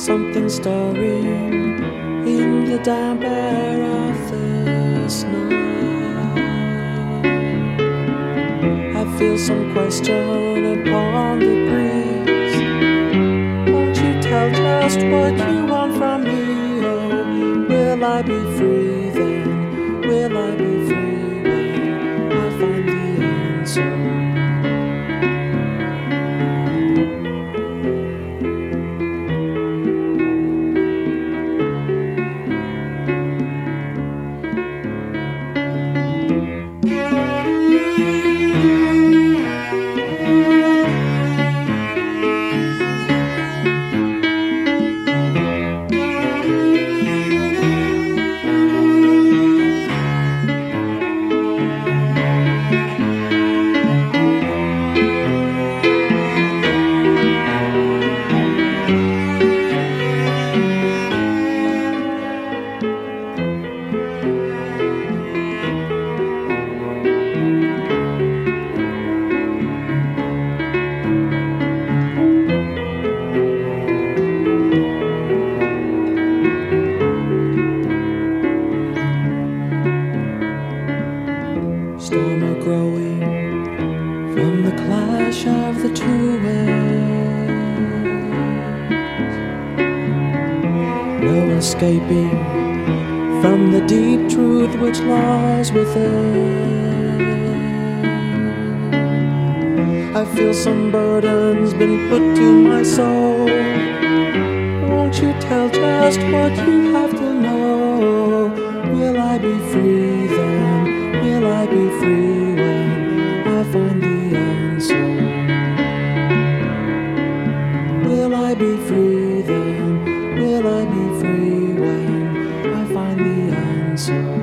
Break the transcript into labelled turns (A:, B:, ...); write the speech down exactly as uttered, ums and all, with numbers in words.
A: something stirring in the damp air of this night. I feel some question upon the breeze. Won't you tell just what you want from me? Oh, will I be free then? Will I be free when I find the answer? Storm are growing from the clash of the two winds. No escaping from the deep truth which lies within. I feel some burdens been put to my soul. Won't you tell just what you have to know? Will I be free then? Will I be free when I find the answer? Will I be free then? Will I be free when I find the answer?